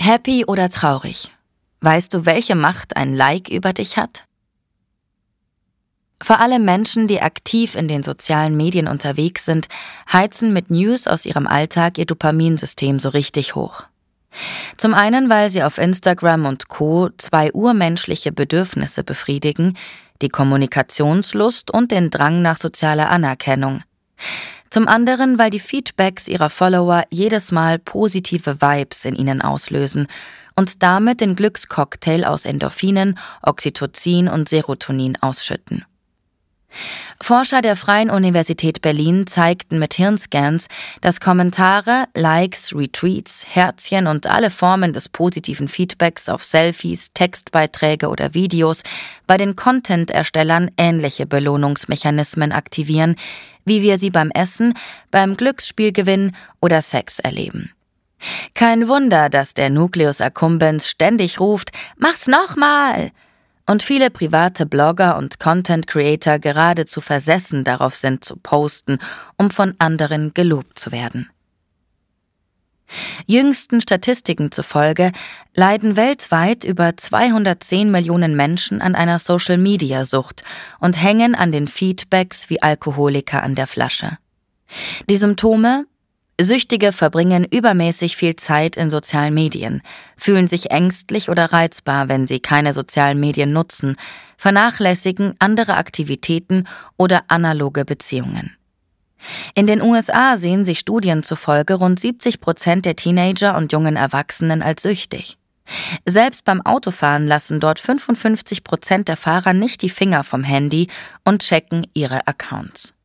Happy oder traurig? Weißt du, welche Macht ein Like über dich hat? Vor allem Menschen, die aktiv in den sozialen Medien unterwegs sind, heizen mit News aus ihrem Alltag ihr Dopaminsystem so richtig hoch. Zum einen, weil sie auf Instagram und Co. zwei urmenschliche Bedürfnisse befriedigen, die Kommunikationslust und den Drang nach sozialer Anerkennung. Zum anderen, weil die Feedbacks ihrer Follower jedes Mal positive Vibes in ihnen auslösen und damit den Glückscocktail aus Endorphinen, Oxytocin und Serotonin ausschütten. Forscher der Freien Universität Berlin zeigten mit Hirnscans, dass Kommentare, Likes, Retweets, Herzchen und alle Formen des positiven Feedbacks auf Selfies, Textbeiträge oder Videos bei den Content-Erstellern ähnliche Belohnungsmechanismen aktivieren, wie wir sie beim Essen, beim Glücksspielgewinn oder Sex erleben. Kein Wunder, dass der Nucleus accumbens ständig ruft, »Mach's nochmal!« und viele private Blogger und Content-Creator geradezu versessen darauf sind, zu posten, um von anderen gelobt zu werden. Jüngsten Statistiken zufolge leiden weltweit über 210 Millionen Menschen an einer Social-Media-Sucht und hängen an den Feedbacks wie Alkoholiker an der Flasche. Die Symptome? Süchtige verbringen übermäßig viel Zeit in sozialen Medien, fühlen sich ängstlich oder reizbar, wenn sie keine sozialen Medien nutzen, vernachlässigen andere Aktivitäten oder analoge Beziehungen. In den USA sehen sich Studien zufolge rund 70% der Teenager und jungen Erwachsenen als süchtig. Selbst beim Autofahren lassen dort 55% der Fahrer nicht die Finger vom Handy und checken ihre Accounts.